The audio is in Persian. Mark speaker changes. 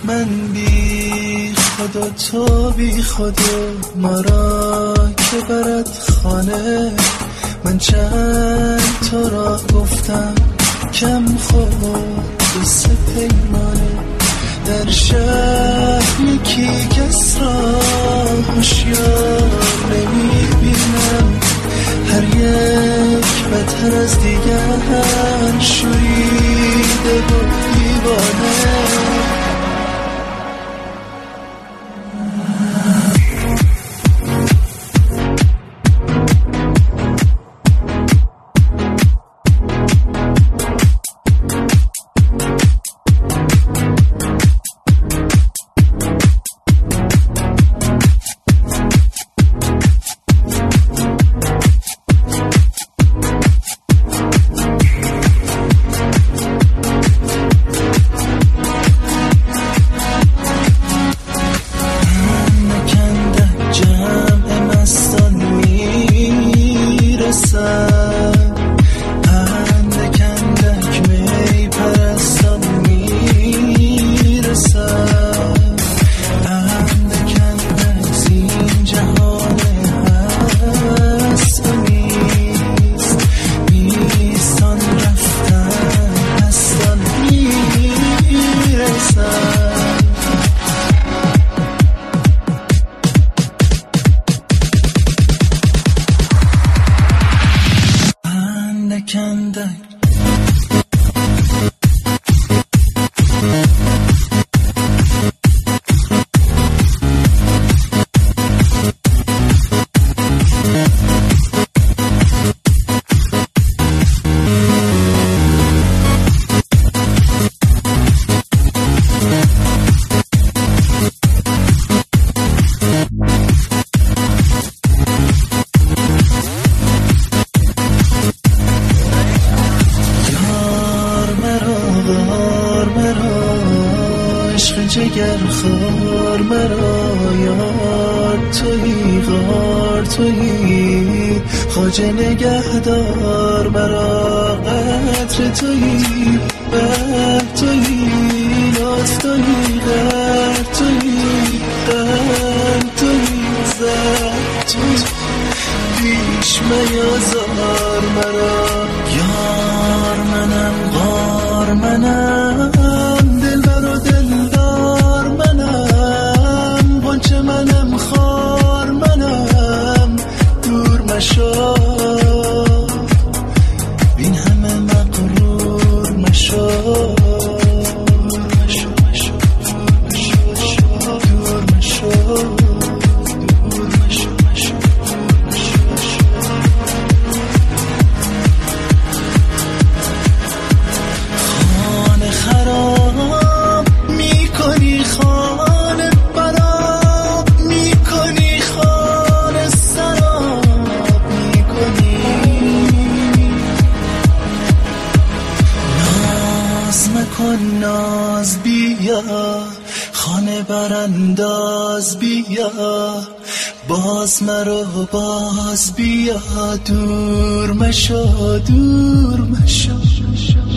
Speaker 1: من بی خود و تو بی خود و ما را که برد خانه. من چند تو را گفتم کم خود و سه پیمانه. در شهر یکی کس را هوشیار نمیبینم، هر یک بدتر از دیگر شوریده و دیوانه. جگر خار مرا یار تویی، غار تویی، خواجه نگهدار مرا، قدر تویی، بر تویی، لطف تویی، غر تویی، قلب تویی، زد تویی، پیش میازار مرا. یار منم، غار منم، دلبر و دلدار منم، غنچه منم، خار منم، دور مشو بین همه مغرور مشو، دور مشو، دور مشو. ناز بیا، خانه برانداز بیا، باز مرو باز بیا، دور مشو، دور مشو.